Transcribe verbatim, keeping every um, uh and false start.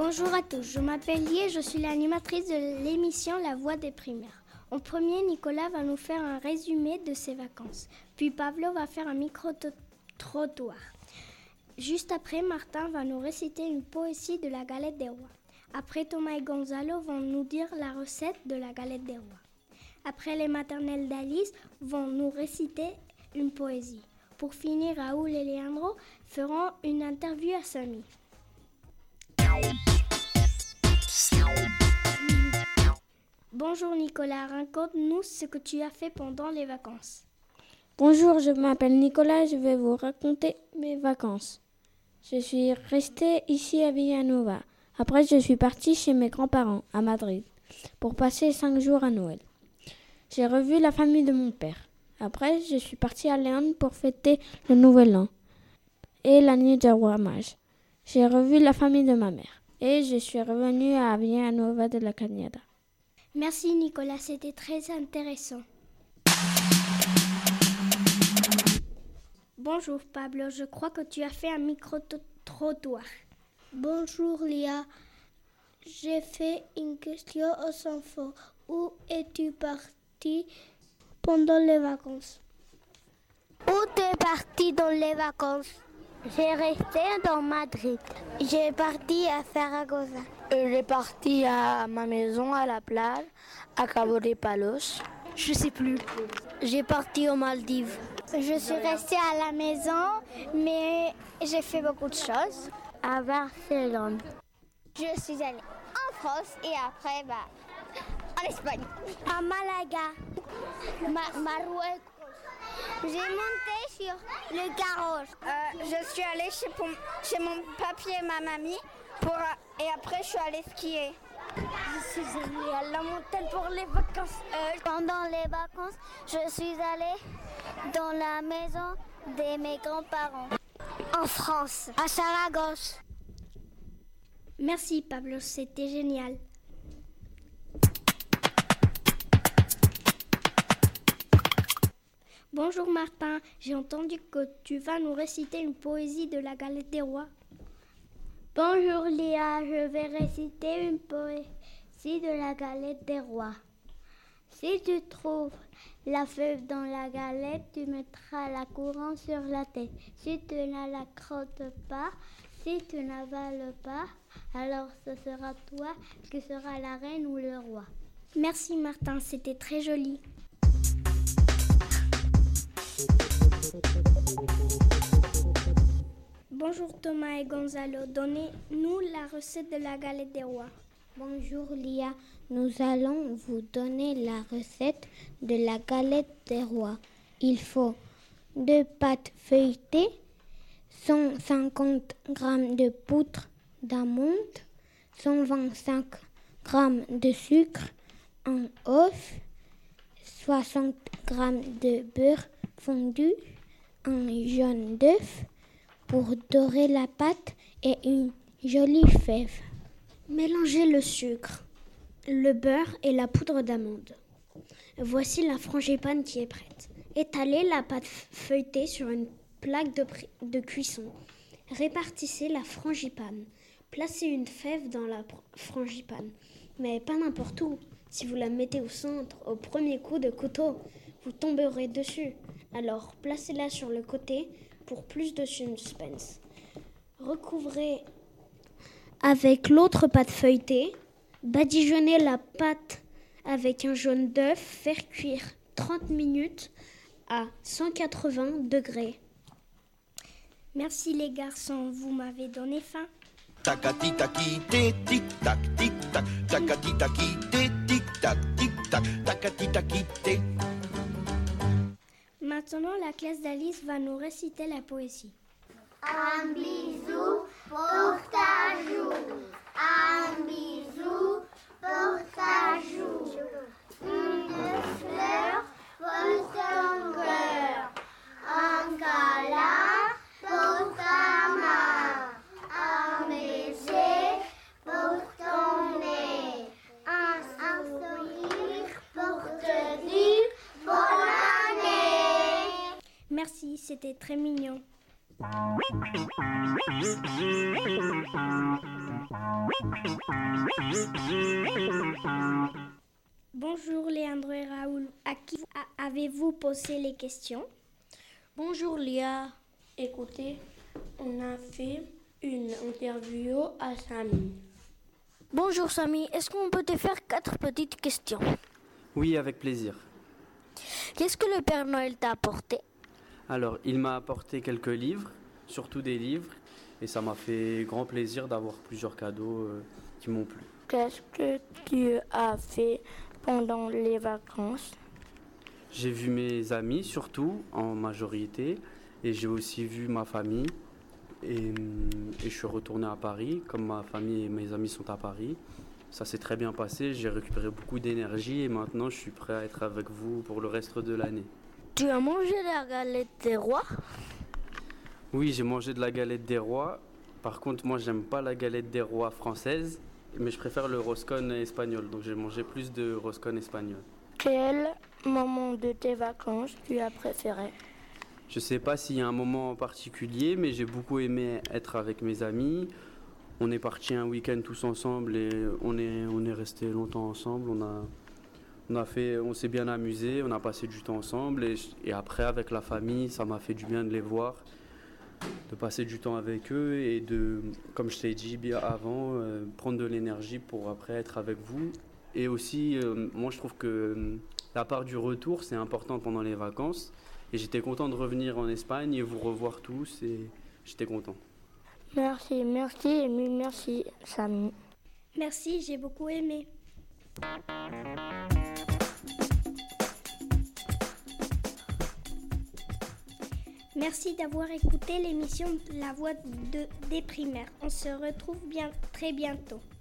Bonjour à tous, je m'appelle Lie et je suis l'animatrice de l'émission La Voix des primaires. En premier, Nicolas va nous faire un résumé de ses vacances. Puis Pablo va faire un micro-trottoir. Juste après, Martin va nous réciter une poésie de la galette des rois. Après, Thomas et Gonzalo vont nous dire la recette de la galette des rois. Après, les maternelles d'Alice vont nous réciter une poésie. Pour finir, Raoul et Leandro feront une interview à Samy. Bonjour Nicolas, raconte-nous ce que tu as fait pendant les vacances. Bonjour, je m'appelle Nicolas et je vais vous raconter mes vacances. Je suis resté ici à Villanova. Après, je suis parti chez mes grands-parents à Madrid pour passer cinq jours à Noël. J'ai revu la famille de mon père. Après, je suis parti à Léon pour fêter le Nouvel An et la nuit des rois mages. J'ai revu la famille de ma mère et je suis revenu à Villanova de la Cañada. Merci Nicolas, c'était très intéressant. Bonjour Pablo, je crois que tu as fait un micro-trottoir. Bonjour Lia, j'ai fait une question aux enfants. Où es-tu parti pendant les vacances? Où t'es parti dans les vacances? J'ai resté dans Madrid. J'ai parti à Zaragoza. Euh, j'ai parti à ma maison à la plage, à Cabo de Palos. Je sais plus. J'ai parti aux Maldives. Je suis restée à la maison, mais j'ai fait beaucoup de choses. À Barcelone. Je suis allée en France et après, bah, en Espagne. À Malaga. Ma- Maroc. J'ai monté sur le carrosse. Euh, je suis allée chez, chez mon papy et ma mamie pour, et après je suis allée skier. Je suis allée à la montagne pour les vacances. Euh, Pendant les vacances, je suis allée dans la maison de mes grands-parents. En France, à Saragosse. Merci Pablo, c'était génial. Bonjour Martin, j'ai entendu que tu vas nous réciter une poésie de la galette des rois. Bonjour Léa, je vais réciter une poésie de la galette des rois. Si tu trouves la fève dans la galette, tu mettras la couronne sur la tête. Si tu ne la crottes pas, si tu n'avales pas, alors ce sera toi qui seras la reine ou le roi. Merci Martin, c'était très joli. Bonjour Thomas et Gonzalo, donnez-nous la recette de la galette des rois. Bonjour Lia, nous allons vous donner la recette de la galette des rois. Il faut deux pâtes feuilletées, cent cinquante grammes de poudre d'amande, cent vingt-cinq grammes de sucre, un œuf, soixante grammes de beurre fondu, un jaune d'œuf pour dorer la pâte et une jolie fève. Mélangez le sucre, le beurre et la poudre d'amande. Voici la frangipane qui est prête. Étalez la pâte feuilletée sur une plaque de, pri- de cuisson. Répartissez la frangipane. Placez une fève dans la pr- frangipane, mais pas n'importe où. Si vous la mettez au centre, au premier coup de couteau, vous tomberez dessus. Alors placez-la sur le côté pour plus de suspense. Recouvrez avec l'autre pâte feuilletée. Badigeonnez la pâte avec un jaune d'œuf. Faire cuire trente minutes à cent quatre-vingts degrés. Merci les garçons, vous m'avez donné faim. Takati-taki, tic-tac, tic-tac, takati-taki, tic-tac, tic-tac, takati-taki, tic. Maintenant, la classe d'Alice va nous réciter la poésie. Un bisou pour ta joue, un bisou pour ta joue, une fleur pour ton cœur, un câlin pour ta main, un baiser pour ton nez, un, un sourire pour te dire bonne année. Merci, c'était très mignon. Bonjour Léandre et Raoul, à qui a- avez-vous posé les questions? Bonjour Léa, écoutez, on a fait une interview à Samy. Bonjour Samy, est-ce qu'on peut te faire quatre petites questions? Oui, avec plaisir. Qu'est-ce que le Père Noël t'a apporté? Alors, il m'a apporté quelques livres, surtout des livres, et ça m'a fait grand plaisir d'avoir plusieurs cadeaux euh, qui m'ont plu. Qu'est-ce que tu as fait pendant les vacances? J'ai vu mes amis, surtout, en majorité, et j'ai aussi vu ma famille. Et, et je suis retourné à Paris, comme ma famille et mes amis sont à Paris. Ça s'est très bien passé, j'ai récupéré beaucoup d'énergie et maintenant je suis prêt à être avec vous pour le reste de l'année. Tu as mangé la galette des rois? Oui, j'ai mangé de la galette des rois. Par contre, moi, j'aime pas la galette des rois française, mais je préfère le roscone espagnol. Donc, j'ai mangé plus de roscone espagnol. Quel moment de tes vacances tu as préféré? Je sais pas s'il y a un moment en particulier, mais j'ai beaucoup aimé être avec mes amis. On est parti un week-end tous ensemble et on est, on est resté longtemps ensemble. On a, on a fait, on s'est bien amusé, on a passé du temps ensemble. Et, et après, avec la famille, ça m'a fait du bien de les voir, de passer du temps avec eux et de, comme je t'ai dit bien avant, euh, prendre de l'énergie pour après être avec vous. Et aussi, euh, moi, je trouve que euh, la part du retour, c'est important pendant les vacances. Et j'étais content de revenir en Espagne et vous revoir tous et j'étais content. Merci, merci et mille merci Samy. Merci, j'ai beaucoup aimé. Merci d'avoir écouté l'émission La Voix de, des primaires. On se retrouve bien, très bientôt.